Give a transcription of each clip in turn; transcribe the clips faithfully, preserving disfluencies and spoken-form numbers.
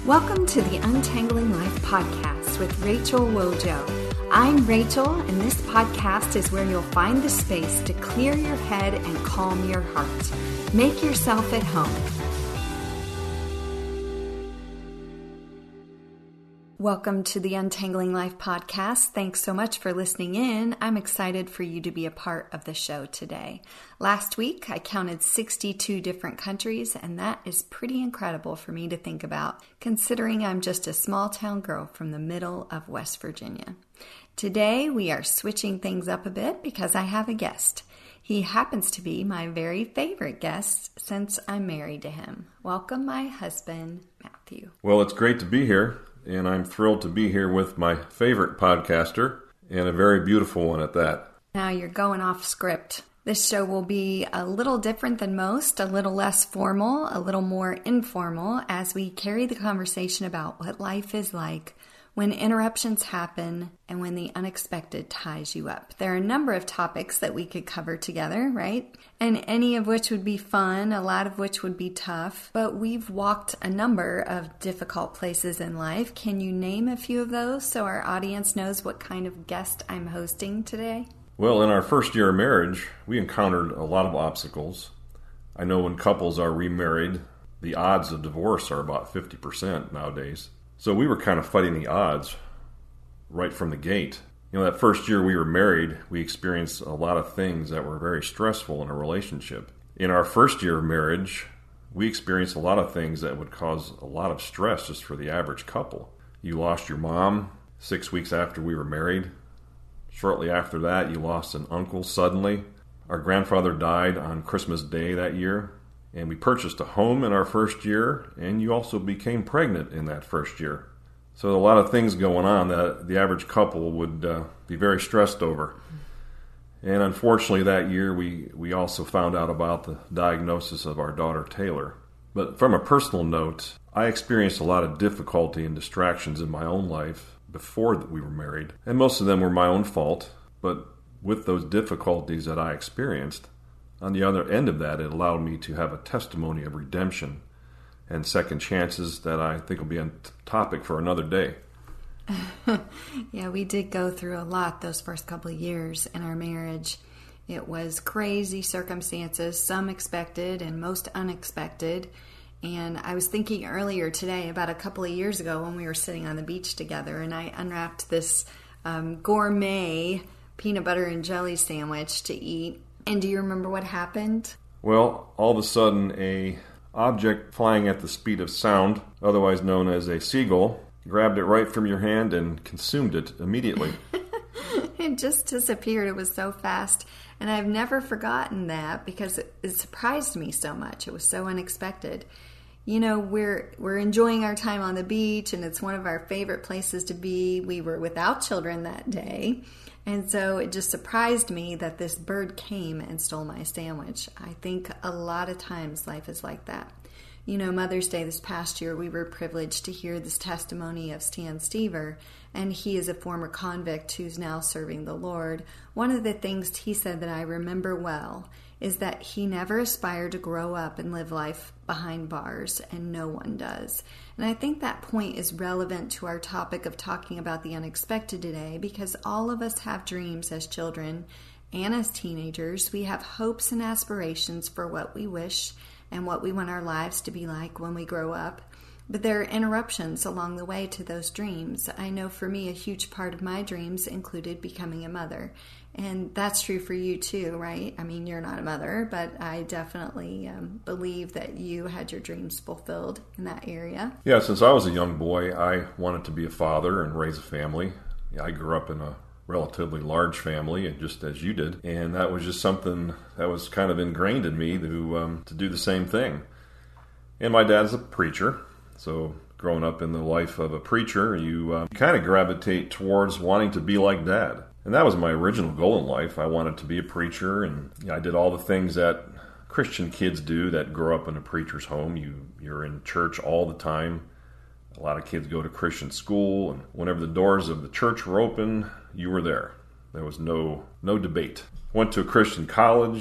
Welcome to the Untangling Life podcast with Rachel Wojo. I'm Rachel, and this podcast is where you'll find the space to clear your head and calm your heart. Make yourself at home. Welcome to the Untangling Life podcast. Thanks so much for listening in. I'm excited for you to be a part of the show today. Last week, I counted sixty-two different countries, and that is pretty incredible for me to think about, considering I'm just a small town girl from the middle of West Virginia. Today, we are switching things up a bit because I have a guest. He happens to be my very favorite guest since I'm married to him. Welcome, my husband, Matthew. Well, it's great to be here. And I'm thrilled to be here with my favorite podcaster, and a very beautiful one at that. Now you're going off script. This show will be a little different than most, a little less formal, a little more informal, as we carry the conversation about what life is like when interruptions happen and when the unexpected ties you up. There are a number of topics that we could cover together, right? And any of which would be fun, a lot of which would be tough. But we've walked a number of difficult places in life. Can you name a few of those so our audience knows what kind of guest I'm hosting today? Well, in our first year of marriage, we encountered a lot of obstacles. I know when couples are remarried, the odds of divorce are about fifty percent nowadays. So we were kind of fighting the odds right from the gate. You know, that first year we were married, we experienced a lot of things that were very stressful in a relationship. In our first year of marriage, we experienced a lot of things that would cause a lot of stress just for the average couple. You lost your mom six weeks after we were married. Shortly after that, you lost an uncle suddenly. Our grandfather died on Christmas Day that year. And we purchased a home in our first year, and you also became pregnant in that first year. So a lot of things going on that the average couple would uh, be very stressed over. And unfortunately that year we, we also found out about the diagnosis of our daughter Taylor. But from a personal note, I experienced a lot of difficulty and distractions in my own life before we were married. And most of them were my own fault. But with those difficulties that I experienced, on the other end of that, it allowed me to have a testimony of redemption and second chances that I think will be a topic for another day. Yeah, we did go through a lot those first couple of years in our marriage. It was crazy circumstances, some expected and most unexpected. And I was thinking earlier today about a couple of years ago when we were sitting on the beach together, and I unwrapped this um, gourmet peanut butter and jelly sandwich to eat. And do you remember what happened? Well, all of a sudden, a object flying at the speed of sound, otherwise known as a seagull, grabbed it right from your hand and consumed it immediately. It just disappeared. It was so fast. And I've never forgotten that because it, it surprised me so much. It was so unexpected. You know, we're we're enjoying our time on the beach, and it's one of our favorite places to be. We were without children that day. And so it just surprised me that this bird came and stole my sandwich. I think a lot of times life is like that. You know, Mother's Day this past year, we were privileged to hear this testimony of Stan Stever, and he is a former convict who's now serving the Lord. One of the things he said that I remember well is that he never aspired to grow up and live life behind bars, and no one does. And I think that point is relevant to our topic of talking about the unexpected today, because all of us have dreams as children and as teenagers. We have hopes and aspirations for what we wish and what we want our lives to be like when we grow up. But there are interruptions along the way to those dreams. I know for me, a huge part of my dreams included becoming a mother. And that's true for you too, right? I mean, you're not a mother, but I definitely um, believe that you had your dreams fulfilled in that area. Yeah, since I was a young boy, I wanted to be a father and raise a family. I grew up in a relatively large family, just as you did. And that was just something that was kind of ingrained in me to, um, to do the same thing. And my dad's a preacher, so growing up in the life of a preacher, you, uh, you kind of gravitate towards wanting to be like Dad. And that was my original goal in life. I wanted to be a preacher, and you know, I did all the things that Christian kids do that grow up in a preacher's home. You, you're in church all the time. A lot of kids go to Christian school, and whenever the doors of the church were open, you were there. There was no no debate. Went to a Christian college,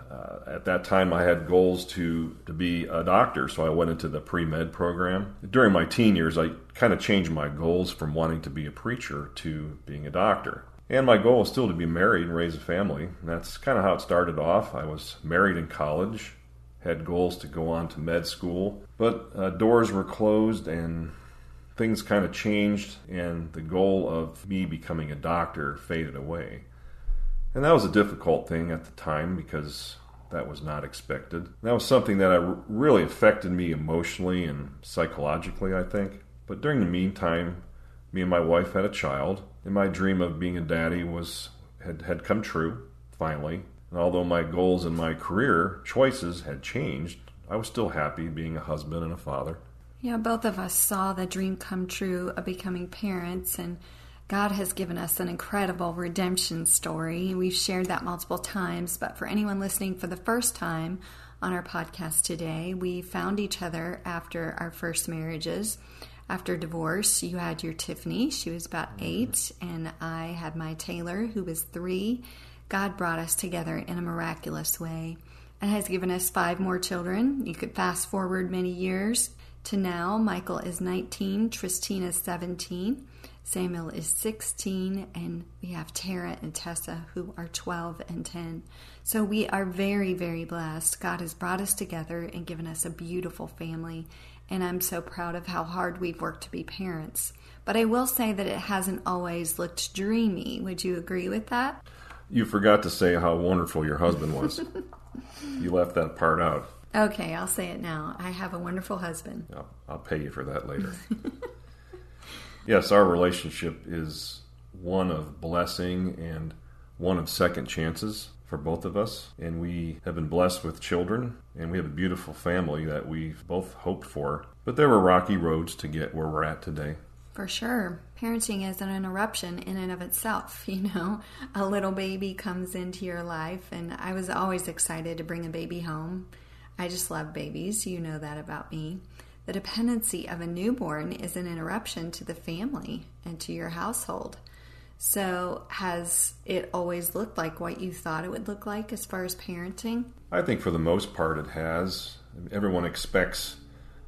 uh, at that time I had goals to, to be a doctor, so I went into the pre-med program. During my teen years, I kind of changed my goals from wanting to be a preacher to being a doctor. And my goal was still to be married and raise a family. And that's kind of how it started off. I was married in college, had goals to go on to med school, but uh, doors were closed and things kind of changed, and the goal of me becoming a doctor faded away. And that was a difficult thing at the time because that was not expected. That was something that I really affected me emotionally and psychologically, I think. But during the meantime, me and my wife had a child, and my dream of being a daddy was had, had come true, finally. And although my goals and my career choices had changed, I was still happy being a husband and a father. Yeah, both of us saw the dream come true of becoming parents, and God has given us an incredible redemption story. We've shared that multiple times, but for anyone listening for the first time on our podcast today, we found each other after our first marriages. After divorce, you had your Tiffany. She was about eight, and I had my Taylor, who was three. God brought us together in a miraculous way and has given us five more children. You could fast forward many years to now. Michael is nineteen, Tristina is seventeen, Samuel is sixteen, and we have Tara and Tessa, who are twelve and ten. So we are very, very blessed. God has brought us together and given us a beautiful family, and I'm so proud of how hard we've worked to be parents. But I will say that it hasn't always looked dreamy. Would you agree with that? You forgot to say how wonderful your husband was. You left that part out. Okay, I'll say it now. I have a wonderful husband. I'll, I'll pay you for that later. Yes, our relationship is one of blessing and one of second chances for both of us. And we have been blessed with children, and we have a beautiful family that we've both hoped for. But there were rocky roads to get where we're at today. For sure. Parenting is an interruption in and of itself. You know, a little baby comes into your life, and I was always excited to bring a baby home. I just love babies. You know that about me. The dependency of a newborn is an interruption to the family and to your household. So has it always looked like what you thought it would look like as far as parenting? I think for the most part it has. Everyone expects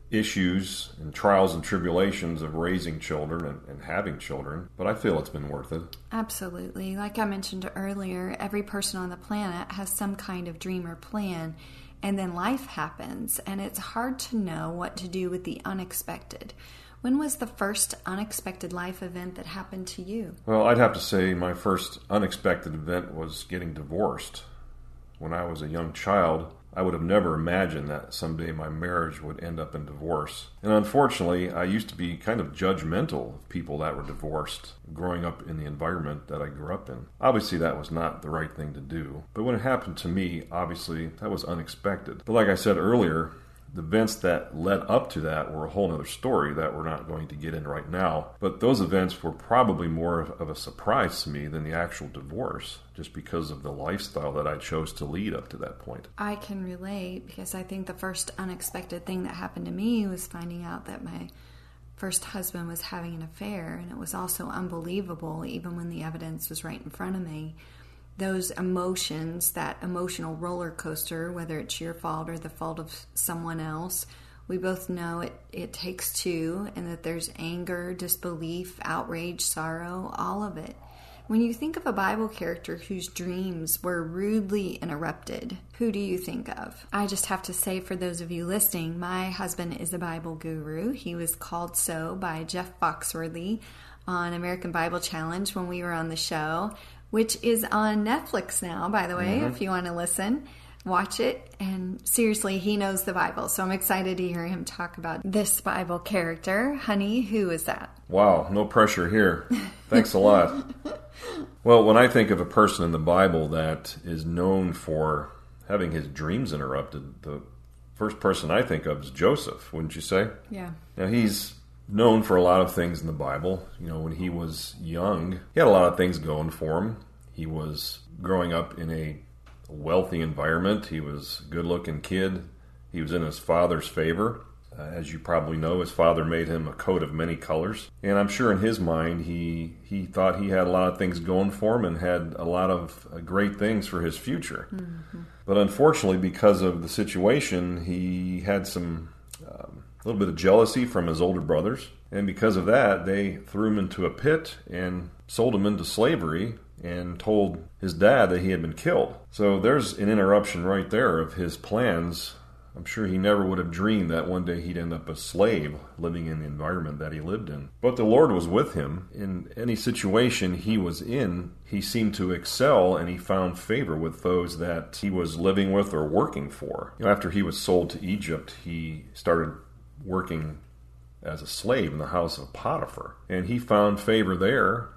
issues and trials and tribulations of raising children and, and having children, but I feel it's been worth it. Absolutely. Like I mentioned earlier, every person on the planet has some kind of dream or plan, and then life happens, and it's hard to know what to do with the unexpected. When was the first unexpected life event that happened to you? Well, I'd have to say my first unexpected event was getting divorced. When I was a young child, I would have never imagined that someday my marriage would end up in divorce. And unfortunately, I used to be kind of judgmental of people that were divorced, growing up in the environment that I grew up in. Obviously, that was not the right thing to do. But when it happened to me, obviously, that was unexpected. But like I said earlier, the events that led up to that were a whole other story that we're not going to get into right now. But those events were probably more of a surprise to me than the actual divorce, just because of the lifestyle that I chose to lead up to that point. I can relate, because I think the first unexpected thing that happened to me was finding out that my first husband was having an affair, and it was also unbelievable, even when the evidence was right in front of me. Those emotions, that emotional roller coaster, whether it's your fault or the fault of someone else, we both know it, it takes two, and that there's anger, disbelief, outrage, sorrow, all of it. When you think of a Bible character whose dreams were rudely interrupted, who do you think of? I just have to say, for those of you listening, my husband is a Bible guru. He was called so by Jeff Foxworthy on American Bible Challenge when we were on the show, which is on Netflix now, by the way, mm-hmm. if you want to listen. Watch it, and seriously, he knows the Bible, so I'm excited to hear him talk about this Bible character. Honey, who is that? Wow, no pressure here. Thanks a lot. Well, when I think of a person in the Bible that is known for having his dreams interrupted, the first person I think of is Joseph, wouldn't you say? Yeah. Now, he's known for a lot of things in the Bible. You know, when he was young, he had a lot of things going for him. He was growing up in a wealthy environment. He was a good-looking kid. He was in his father's favor. Uh, as you probably know, his father made him a coat of many colors. And I'm sure in his mind, he, he thought he had a lot of things going for him and had a lot of uh, great things for his future. Mm-hmm. But unfortunately, because of the situation, he had some um, a little bit of jealousy from his older brothers. And because of that, they threw him into a pit and sold him into slavery and told his dad that he had been killed. So there's an interruption right there of his plans. I'm sure he never would have dreamed that one day he'd end up a slave living in the environment that he lived in. But the Lord was with him. In any situation he was in, he seemed to excel, and he found favor with those that he was living with or working for. You know, after he was sold to Egypt, he started working as a slave in the house of Potiphar. And he found favor there,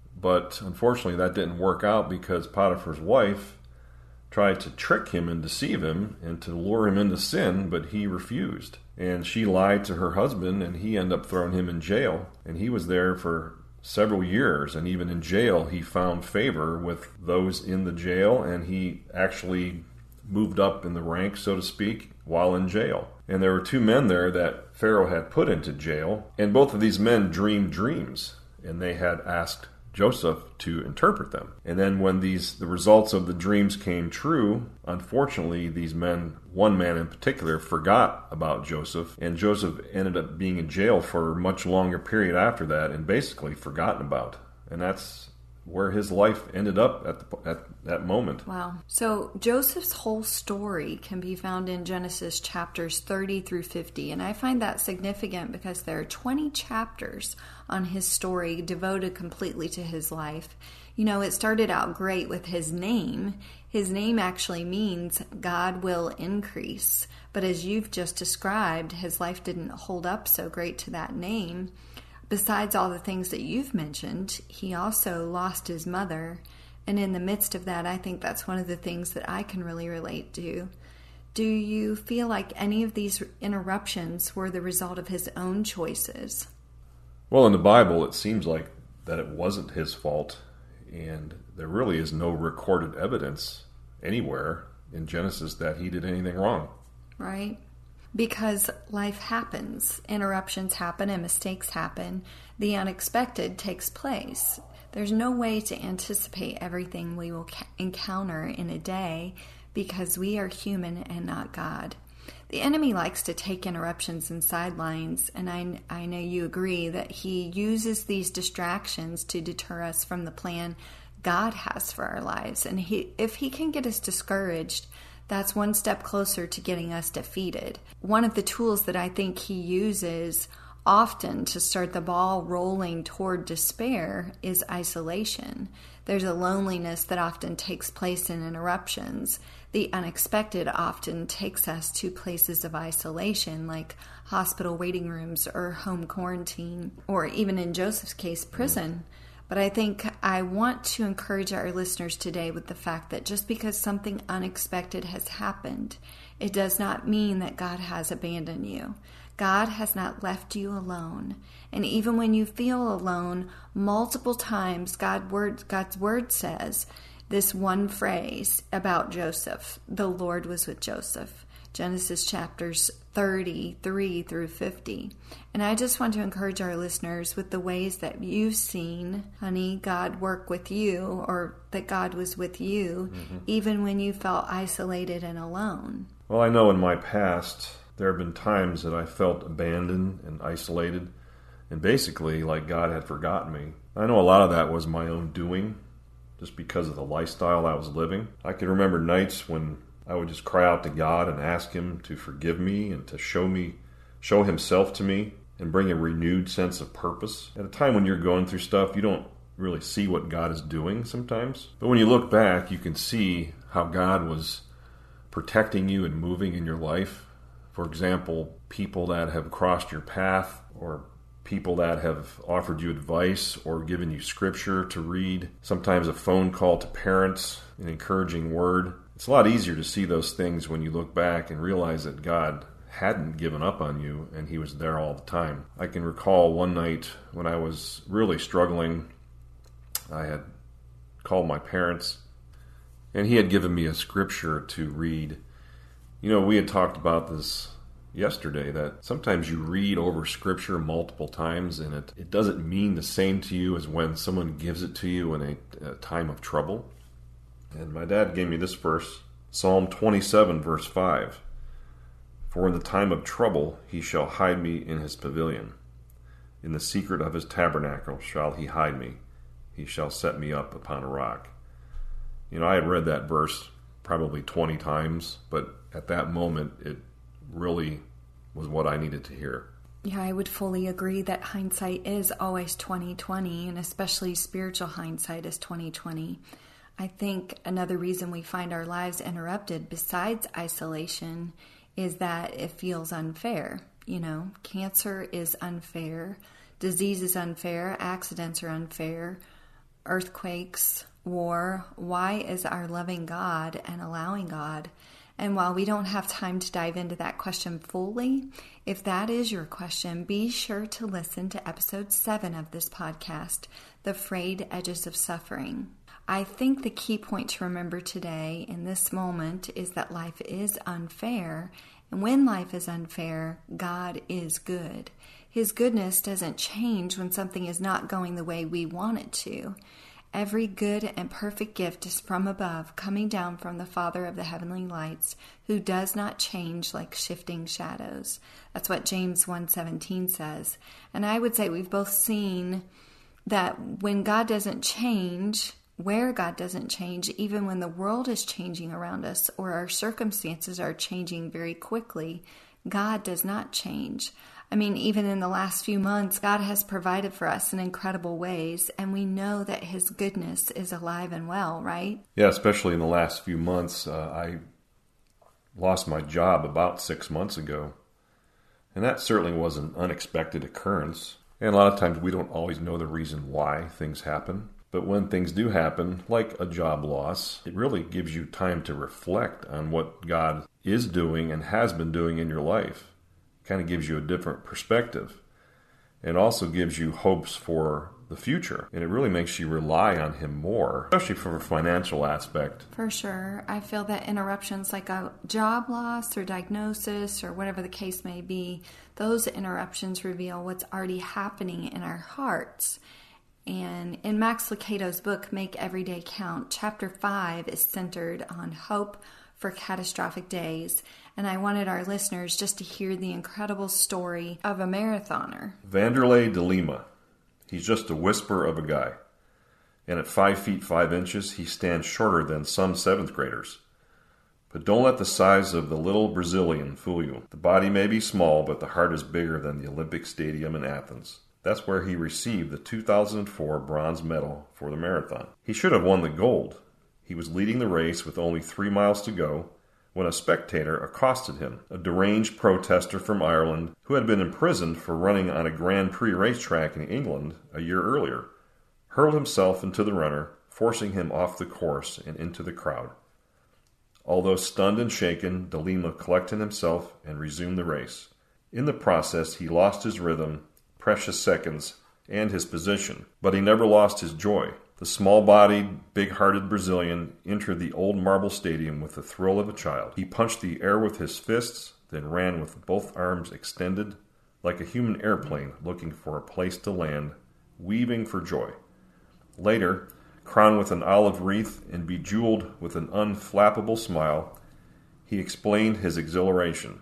but unfortunately that didn't work out because Potiphar's wife tried to trick him and deceive him and to lure him into sin, but he refused. And she lied to her husband, and he ended up throwing him in jail. And he was there for several years, and even in jail he found favor with those in the jail, and he actually moved up in the ranks, so to speak, while in jail. And there were two men there that Pharaoh had put into jail, and both of these men dreamed dreams, and they had asked Joseph to interpret them. And then when these the results of the dreams came true, unfortunately these men, one man in particular, forgot about Joseph, and Joseph ended up being in jail for a much longer period after that and basically forgotten about. And that's where his life ended up at, the, at that moment. Wow. So Joseph's whole story can be found in Genesis chapters thirty through fifty. And I find that significant because there are twenty chapters on his story devoted completely to his life. You know, it started out great with his name. His name actually means God will increase. But as you've just described, his life didn't hold up so great to that name. Besides all the things that you've mentioned, he also lost his mother. And in the midst of that, I think that's one of the things that I can really relate to. Do you feel like any of these interruptions were the result of his own choices? Well, in the Bible, it seems like that it wasn't his fault. And there really is no recorded evidence anywhere in Genesis that he did anything wrong. Right. Because life happens, interruptions happen, and mistakes happen. The unexpected takes place. There's no way to anticipate everything we will ca- encounter in a day because we are human and not God. The enemy likes to take interruptions and sidelines, and I, I know you agree that he uses these distractions to deter us from the plan God has for our lives. And he, if he can get us discouraged, that's one step closer to getting us defeated. One of the tools that I think he uses often to start the ball rolling toward despair is isolation. There's a loneliness that often takes place in interruptions. The unexpected often takes us to places of isolation, like hospital waiting rooms or home quarantine, or even in Joseph's case, prison. But I think I want to encourage our listeners today with the fact that just because something unexpected has happened, it does not mean that God has abandoned you. God has not left you alone. And even when you feel alone, multiple times God word, God's word says this one phrase about Joseph: the Lord was with Joseph. Genesis chapters thirty-three through fifty. And I just want to encourage our listeners with the ways that you've seen, honey, God work with you, or that God was with you, mm-hmm. even when you felt isolated and alone. Well, I know in my past, there have been times that I felt abandoned and isolated, and basically like God had forgotten me. I know a lot of that was my own doing, just because of the lifestyle I was living. I can remember nights when I would just cry out to God and ask Him to forgive me and to show me, show Himself to me and bring a renewed sense of purpose. At a time when you're going through stuff, you don't really see what God is doing sometimes. But when you look back, you can see how God was protecting you and moving in your life. For example, people that have crossed your path, or people that have offered you advice or given you scripture to read, sometimes a phone call to parents, an encouraging word. It's a lot easier to see those things when you look back and realize that God hadn't given up on you and He was there all the time. I can recall one night when I was really struggling, I had called my parents and He had given me a scripture to read. You know, we had talked about this yesterday that sometimes you read over Scripture multiple times and it, it doesn't mean the same to you as when someone gives it to you in a, a time of trouble. And my dad gave me this verse, Psalm twenty-seven, verse five. For in the time of trouble he shall hide me in his pavilion. In the secret of his tabernacle shall he hide me. He shall set me up upon a rock. You know, I had read that verse probably twenty times, but at that moment it really was what I needed to hear. Yeah, I would fully agree that hindsight is always twenty twenty, and especially spiritual hindsight is twenty twenty. I think another reason we find our lives interrupted besides isolation is that it feels unfair. You know, cancer is unfair, disease is unfair, accidents are unfair, earthquakes, war. Why is our loving God and allowing God? And while we don't have time to dive into that question fully, if that is your question, be sure to listen to episode seven of this podcast, The Frayed Edges of Suffering. I think the key point to remember today in this moment is that life is unfair. And when life is unfair, God is good. His goodness doesn't change when something is not going the way we want it to. Every good and perfect gift is from above, coming down from the Father of the heavenly lights, who does not change like shifting shadows. That's what James one seventeen says. And I would say we've both seen that when God doesn't change, where God doesn't change, even when the world is changing around us or our circumstances are changing very quickly, God does not change. I mean, even in the last few months, God has provided for us in incredible ways, and we know that His goodness is alive and well, right? Yeah, especially in the last few months. Uh, I lost my job about six months ago, and that certainly was an unexpected occurrence. And a lot of times we don't always know the reason why things happen. But when things do happen, like a job loss, it really gives you time to reflect on what God is doing and has been doing in your life. It kind of gives you a different perspective. And also gives you hopes for the future. And it really makes you rely on Him more, especially from a financial aspect. For sure. I feel that interruptions like a job loss or diagnosis or whatever the case may be, those interruptions reveal what's already happening in our hearts. And in Max Lucado's book, Make Every Day Count, chapter five is centered on hope for catastrophic days. And I wanted our listeners just to hear the incredible story of a marathoner. Vanderlei de Lima. He's just a whisper of a guy. And at five feet five inches, he stands shorter than some seventh graders. But don't let the size of the little Brazilian fool you. The body may be small, but the heart is bigger than the Olympic Stadium in Athens. That's where he received the two thousand four bronze medal for the marathon. He should have won the gold. He was leading the race with only three miles to go when a spectator accosted him, a deranged protester from Ireland who had been imprisoned for running on a Grand Prix racetrack in England a year earlier, hurled himself into the runner, forcing him off the course and into the crowd. Although stunned and shaken, de Lima collected himself and resumed the race. In the process, he lost his rhythm, precious seconds, and his position. But he never lost his joy. The small-bodied, big-hearted Brazilian entered the old marble stadium with the thrill of a child. He punched the air with his fists, then ran with both arms extended, like a human airplane looking for a place to land, weaving for joy. Later, crowned with an olive wreath and bejeweled with an unflappable smile, he explained his exhilaration.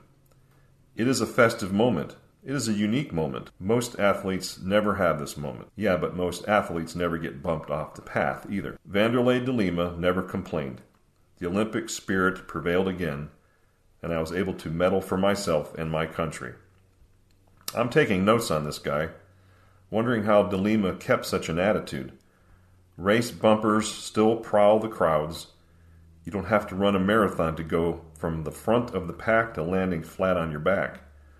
It is a festive moment. It is a unique moment. Most athletes never have this moment. Yeah, but most athletes never get bumped off the path either. Vanderlei de Lima never complained. The Olympic spirit prevailed again, and I was able to medal for myself and my country. I'm taking notes on this guy, wondering how de Lima kept such an attitude. Race bumpers still prowl the crowds. You don't have to run a marathon to go from the front of the pack to landing flat on your back.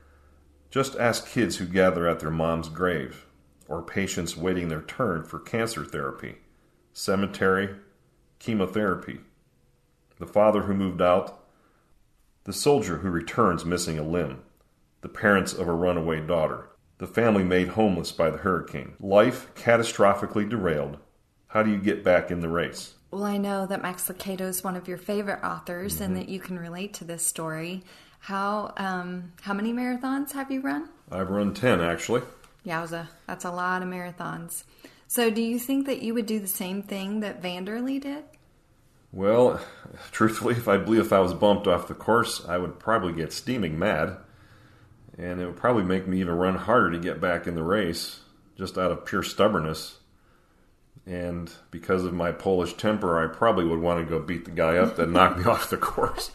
Just ask kids who gather at their mom's grave, or patients waiting their turn for cancer therapy, cemetery, chemotherapy, the father who moved out, the soldier who returns missing a limb, the parents of a runaway daughter, the family made homeless by the hurricane. Life catastrophically derailed. How do you get back in the race? Well, I know that Max Lucado is one of your favorite authors, mm-hmm. and that you can relate to this story. How um how many marathons have you run? I've run ten, actually. Yowza, that's a lot of marathons. So do you think that you would do the same thing that Vanderlee did? Well, truthfully, if I believe if I was bumped off the course, I would probably get steaming mad. And it would probably make me even run harder to get back in the race, just out of pure stubbornness. And because of my Polish temper, I probably would want to go beat the guy up that knocked me off the course.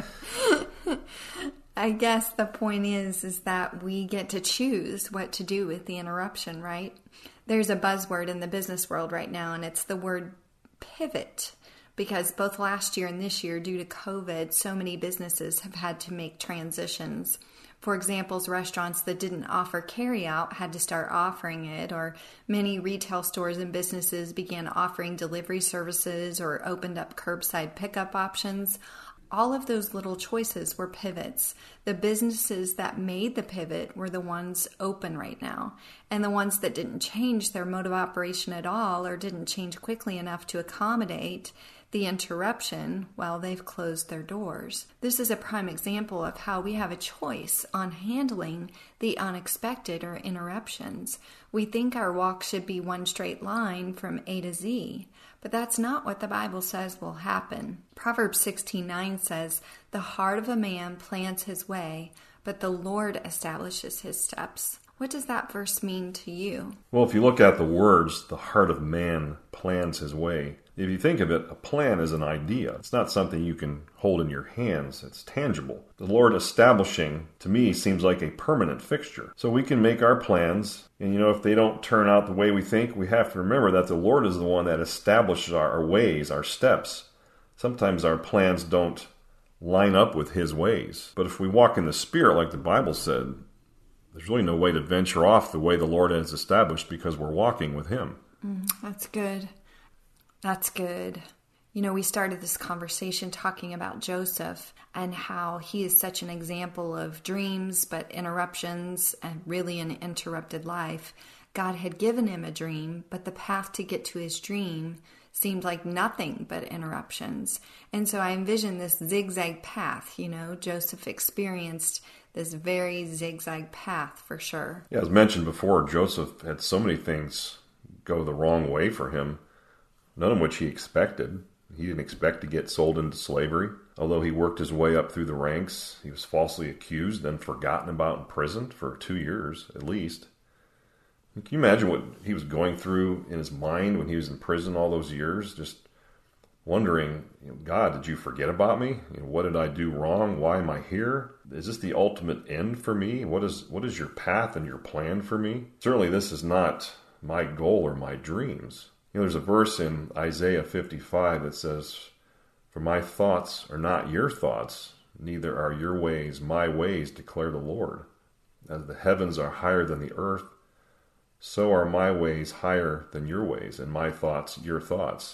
I guess the point is, is that we get to choose what to do with the interruption, right? There's a buzzword in the business world right now, and it's the word pivot. Because both last year and this year, due to COVID, so many businesses have had to make transitions. For example, restaurants that didn't offer carryout had to start offering it, or many retail stores and businesses began offering delivery services or opened up curbside pickup options. All of those little choices were pivots. The businesses that made the pivot were the ones open right now. And the ones that didn't change their mode of operation at all or didn't change quickly enough to accommodate the interruption, well, they've closed their doors. This is a prime example of how we have a choice on handling the unexpected or interruptions. We think our walk should be one straight line from A to Z, but that's not what the Bible says will happen. Proverbs sixteen nine says, "The heart of a man plans his way, but the Lord establishes his steps." What does that verse mean to you? Well, if you look at the words, the heart of man plans his way. If you think of it, a plan is an idea. It's not something you can hold in your hands. It's tangible. The Lord establishing, to me, seems like a permanent fixture. So we can make our plans, and you know, if they don't turn out the way we think, we have to remember that the Lord is the one that establishes our, our ways, our steps. Sometimes our plans don't line up with His ways. But if we walk in the Spirit, like the Bible said, there's really no way to venture off the way the Lord has established because we're walking with Him. Mm, that's good. That's good. You know, we started this conversation talking about Joseph and how he is such an example of dreams, but interruptions and really an interrupted life. God had given him a dream, but the path to get to his dream seemed like nothing but interruptions. And so I envision this zigzag path. You know, Joseph experienced this very zigzag path for sure. Yeah, as mentioned before, Joseph had so many things go the wrong way for him, none of which he expected. He didn't expect to get sold into slavery. Although he worked his way up through the ranks, he was falsely accused and forgotten about in prison for two years at least. Can you imagine what he was going through in his mind when he was in prison all those years? Just wondering, you know, God, did you forget about me? You know, what did I do wrong? Why am I here? Is this the ultimate end for me? What is what is your path and your plan for me? Certainly this is not my goal or my dreams. You know, there's a verse in Isaiah fifty-five that says, "For my thoughts are not your thoughts, neither are your ways my ways, declare the Lord. As the heavens are higher than the earth, so are my ways higher than your ways, and my thoughts your thoughts."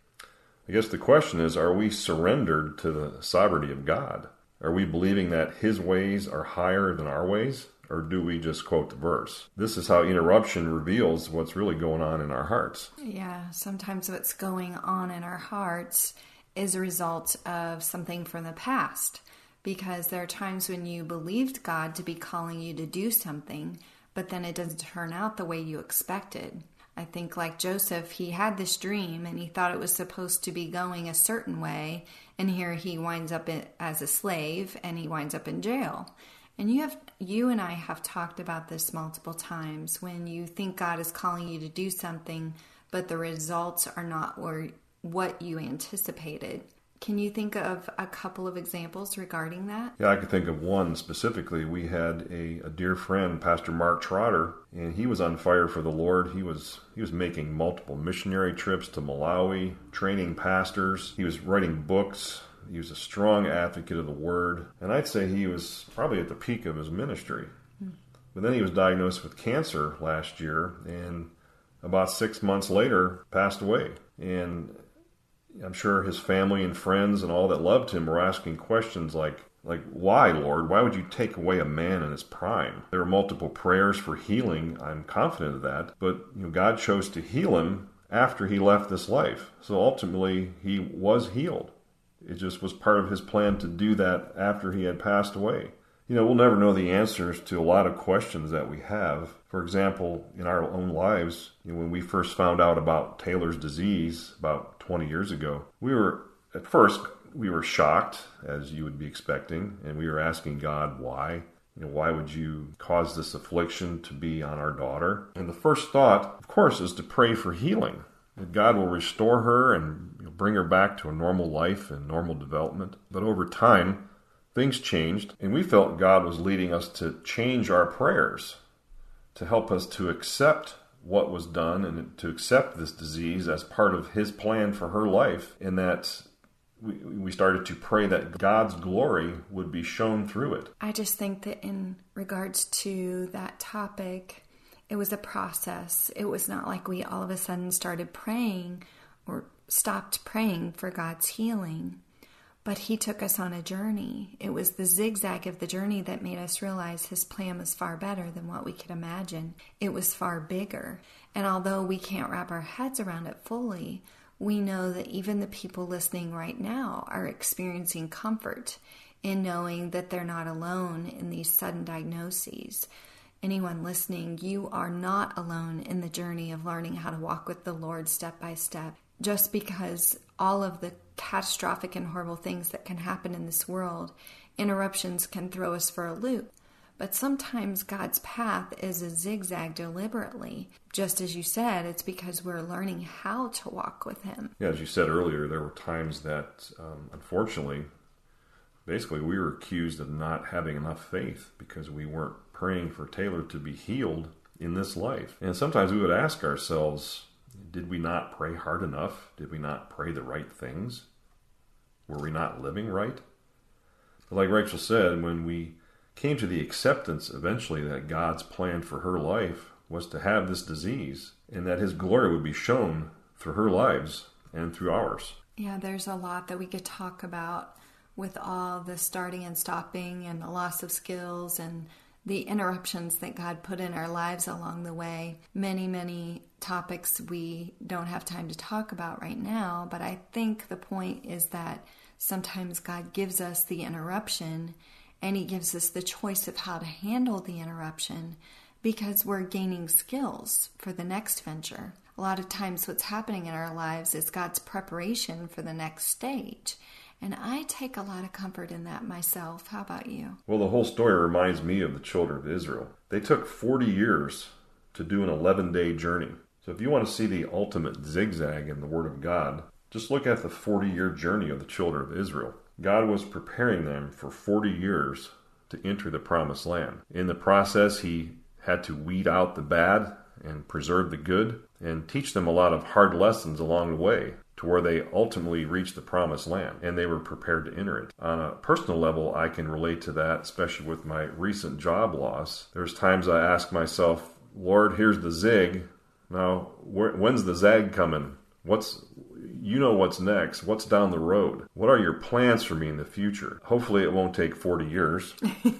I guess the question is, are we surrendered to the sovereignty of God? Are we believing that His ways are higher than our ways? Or do we just quote the verse? This is how interruption reveals what's really going on in our hearts. Yeah, sometimes what's going on in our hearts is a result of something from the past. Because there are times when you believed God to be calling you to do something, but then it doesn't turn out the way you expected. I think like Joseph, he had this dream and he thought it was supposed to be going a certain way. And here he winds up in, as a slave, and he winds up in jail. And you have, you and I have talked about this multiple times. When you think God is calling you to do something, but the results are not or what you anticipated. Can you think of a couple of examples regarding that? Yeah, I could think of one specifically. We had a, a dear friend, Pastor Mark Trotter, and he was on fire for the Lord. He was he was making multiple missionary trips to Malawi, training pastors. He was writing books. He was a strong advocate of the Word. And I'd say he was probably at the peak of his ministry. Hmm. But then he was diagnosed with cancer last year, and about six months later, passed away. And I'm sure his family and friends and all that loved him were asking questions like, like, why, Lord? Why would you take away a man in his prime? There were multiple prayers for healing. I'm confident of that. But you know, God chose to heal him after he left this life. So ultimately, he was healed. It just was part of his plan to do that after he had passed away. You know, we'll never know the answers to a lot of questions that we have. For example, in our own lives, you know, when we first found out about Taylor's disease about twenty years ago, we were, at first, we were shocked, as you would be expecting, and we were asking God why. You know, why would you cause this affliction to be on our daughter? And the first thought, of course, is to pray for healing. That God will restore her and you know, bring her back to a normal life and normal development. But over time, things changed, and we felt God was leading us to change our prayers to help us to accept what was done and to accept this disease as part of his plan for her life, and that we, we started to pray that God's glory would be shown through it. I just think that in regards to that topic, it was a process. It was not like we all of a sudden started praying or stopped praying for God's healing. But he took us on a journey. It was the zigzag of the journey that made us realize his plan was far better than what we could imagine. It was far bigger. And although we can't wrap our heads around it fully, we know that even the people listening right now are experiencing comfort in knowing that they're not alone in these sudden diagnoses. Anyone listening, you are not alone in the journey of learning how to walk with the Lord step by step. Just because all of the catastrophic and horrible things that can happen in this world, interruptions can throw us for a loop. But sometimes God's path is a zigzag deliberately. Just as you said, it's because we're learning how to walk with him. Yeah, as you said earlier, there were times that, um, unfortunately, basically we were accused of not having enough faith because we weren't praying for Taylor to be healed in this life. And sometimes we would ask ourselves, did we not pray hard enough? Did we not pray the right things? Were we not living right? But like Rachel said, when we came to the acceptance eventually that God's plan for her life was to have this disease and that his glory would be shown through her lives and through ours. Yeah, there's a lot that we could talk about with all the starting and stopping and the loss of skills and the interruptions that God put in our lives along the way. Many, many topics we don't have time to talk about right now, but I think the point is that sometimes God gives us the interruption and he gives us the choice of how to handle the interruption because we're gaining skills for the next venture. A lot of times what's happening in our lives is God's preparation for the next stage. And I take a lot of comfort in that myself. How about you? Well, the whole story reminds me of the children of Israel. They took forty years to do an eleven-day journey. So if you want to see the ultimate zigzag in the Word of God, just look at the forty-year journey of the children of Israel. God was preparing them for forty years to enter the promised land. In the process, he had to weed out the bad and preserve the good and teach them a lot of hard lessons along the way to where they ultimately reached the promised land and they were prepared to enter it. On a personal level, I can relate to that, especially with my recent job loss. There's times I ask myself, Lord, here's the zig. Now, when's the zag coming? What's You know what's next. What's down the road? What are your plans for me in the future? Hopefully it won't take forty years.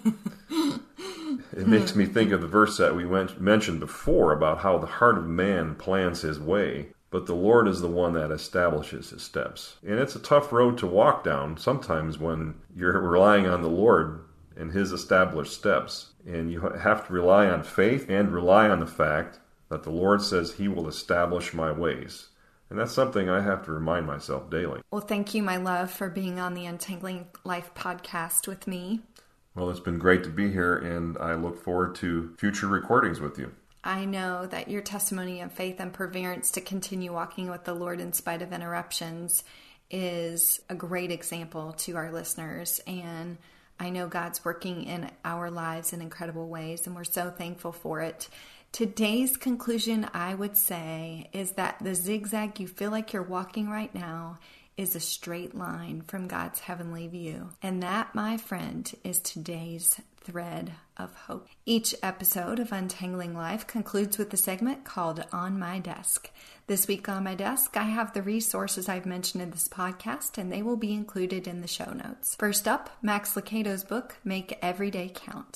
It makes me think of the verse that we went, mentioned before about how the heart of man plans his way, but the Lord is the one that establishes his steps. And it's a tough road to walk down sometimes when you're relying on the Lord and his established steps. And you have to rely on faith and rely on the fact that the Lord says he will establish my ways. And that's something I have to remind myself daily. Well, thank you, my love, for being on the Untangling Life podcast with me. Well, it's been great to be here, and I look forward to future recordings with you. I know that your testimony of faith and perseverance to continue walking with the Lord in spite of interruptions is a great example to our listeners. And I know God's working in our lives in incredible ways, and we're so thankful for it. Today's conclusion, I would say, is that the zigzag you feel like you're walking right now is a straight line from God's heavenly view. And that, my friend, is today's thread of hope. Each episode of Untangling Life concludes with a segment called On My Desk. This week on my desk, I have the resources I've mentioned in this podcast, and they will be included in the show notes. First up, Max Lucado's book, Make Every Day Count.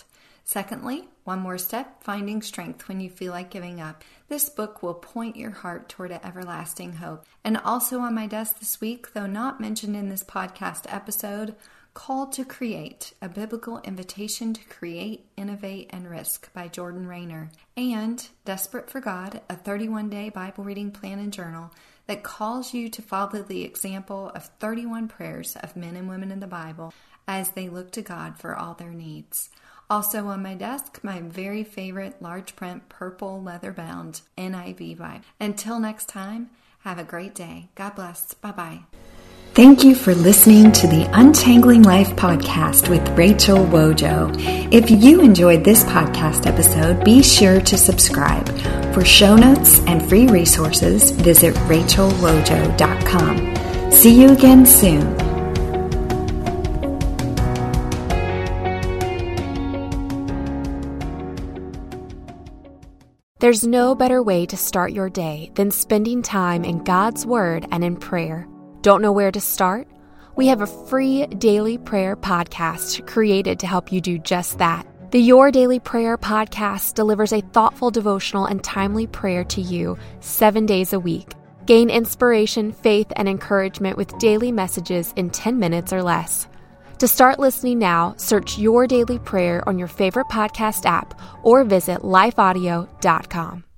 Secondly, One More Step, Finding Strength When You Feel Like Giving Up. This book will point your heart toward an everlasting hope. And also on my desk this week, though not mentioned in this podcast episode, Called to Create, A Biblical Invitation to Create, Innovate, and Risk by Jordan Raynor. And Desperate for God, a thirty-one day Bible reading plan and journal that calls you to follow the example of thirty-one prayers of men and women in the Bible as they look to God for all their needs. Also on my desk, my very favorite large print purple leather-bound N I V Bible. Until next time, have a great day. God bless. Bye-bye. Thank you for listening to the Untangling Life podcast with Rachel Wojo. If you enjoyed this podcast episode, be sure to subscribe. For show notes and free resources, visit rachel wojo dot com. See you again soon. There's no better way to start your day than spending time in God's Word and in prayer. Don't know where to start? We have a free daily prayer podcast created to help you do just that. The Your Daily Prayer podcast delivers a thoughtful devotional and timely prayer to you seven days a week. Gain inspiration, faith, and encouragement with daily messages in ten minutes or less. To start listening now, search Your Daily Prayer on your favorite podcast app or visit life audio dot com.